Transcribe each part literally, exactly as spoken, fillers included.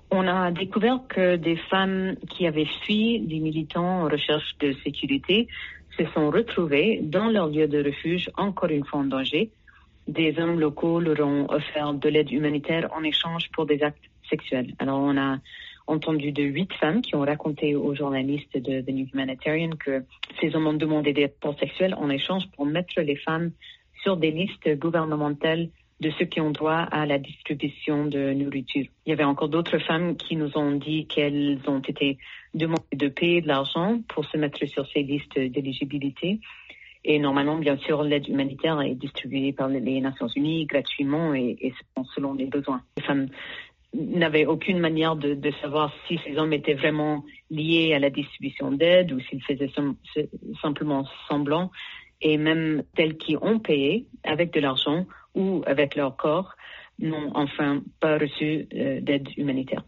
On a découvert que des femmes qui avaient fui des militants en recherche de sécurité se sont retrouvées dans leur lieu de refuge, encore une fois en danger. Des hommes locaux leur ont offert de l'aide humanitaire en échange pour des actes sexuels. Alors, on a entendu de huit femmes qui ont raconté aux journalistes de The New Humanitarian que ces hommes ont demandé des rapports sexuels en échange pour mettre les femmes sur des listes gouvernementales de ceux qui ont droit à la distribution de nourriture. Il y avait encore d'autres femmes qui nous ont dit qu'elles ont été demandées de payer de l'argent pour se mettre sur ces listes d'éligibilité. Et normalement, bien sûr, l'aide humanitaire est distribuée par les Nations Unies gratuitement et, et selon les besoins. Les femmes n'avaient aucune manière de, de savoir si ces hommes étaient vraiment liés à la distribution d'aide ou s'ils faisaient sem- simplement semblant. Et même celles qui ont payé avec de l'argent ou avec leur corps n'ont enfin pas reçu euh, d'aide humanitaire.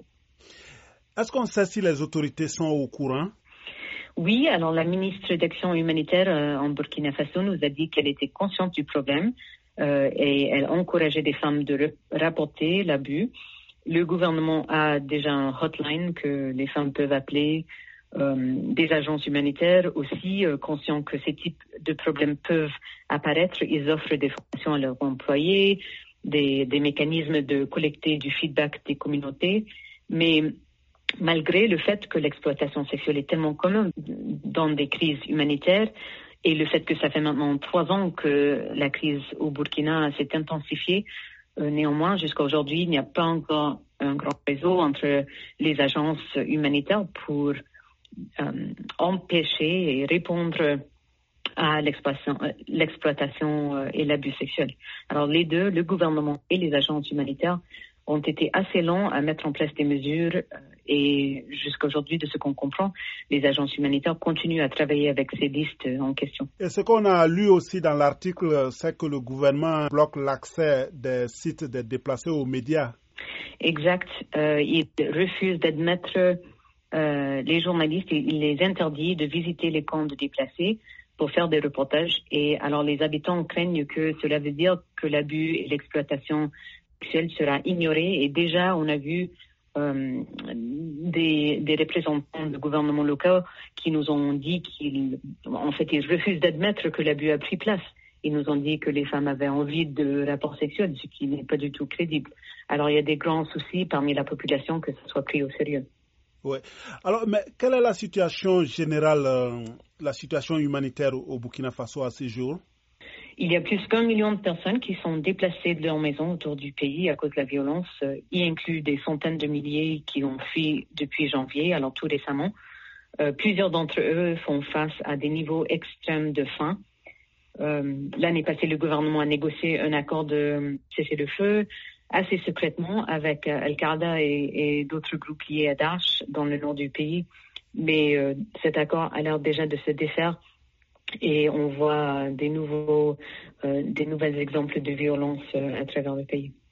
Est-ce qu'on sait si les autorités sont au courant? Oui, alors la ministre d'Action humanitaire euh, en Burkina Faso nous a dit qu'elle était consciente du problème euh, et elle encourageait des femmes de re- rapporter l'abus. Le gouvernement a déjà un hotline que les femmes peuvent appeler. Euh, des agences humanitaires aussi, euh, conscients que ces types de problèmes peuvent apparaître, ils offrent des formations à leurs employés, des, des mécanismes de collecter du feedback des communautés. Mais malgré le fait que l'exploitation sexuelle est tellement commune dans des crises humanitaires et le fait que ça fait maintenant trois ans que la crise au Burkina s'est intensifiée, euh, néanmoins, jusqu'à aujourd'hui, il n'y a pas encore un grand réseau entre les agences humanitaires pour Euh, empêcher et répondre à l'exploitation, l'exploitation euh, et l'abus sexuel. Alors les deux, le gouvernement et les agences humanitaires, ont été assez longs à mettre en place des mesures euh, et jusqu'à aujourd'hui, de ce qu'on comprend, les agences humanitaires continuent à travailler avec ces listes en question. Et ce qu'on a lu aussi dans l'article, c'est que le gouvernement bloque l'accès des sites des déplacés aux médias. Exact. Euh, il refuse d'admettre Euh, les journalistes, il les interdit de visiter les camps de déplacés pour faire des reportages. Et alors, les habitants craignent que cela veut dire que l'abus et l'exploitation sexuelle sera ignorée. Et déjà, on a vu euh, des, des représentants du gouvernement local qui nous ont dit qu'ils, en fait, ils refusent d'admettre que l'abus a pris place. Ils nous ont dit que les femmes avaient envie de rapports sexuels, ce qui n'est pas du tout crédible. Alors, il y a des grands soucis parmi la population que ce soit pris au sérieux. Oui. Alors, mais quelle est la situation générale, euh, la situation humanitaire au Burkina Faso à ce jour? Il y a plus qu'un million de personnes qui sont déplacées de leur maison autour du pays à cause de la violence, euh, y inclut des centaines de milliers qui ont fui depuis janvier, alors tout récemment. Euh, plusieurs d'entre eux font face à des niveaux extrêmes de faim. Euh, l'année passée, le gouvernement a négocié un accord de cessez-le-feu assez secrètement avec euh, Al-Qaïda et, et d'autres groupes liés à Daesh dans le nord du pays. Mais euh, cet accord a l'air déjà de se défaire et on voit des nouveaux, euh, des nouvelles exemples de violence euh, à travers le pays.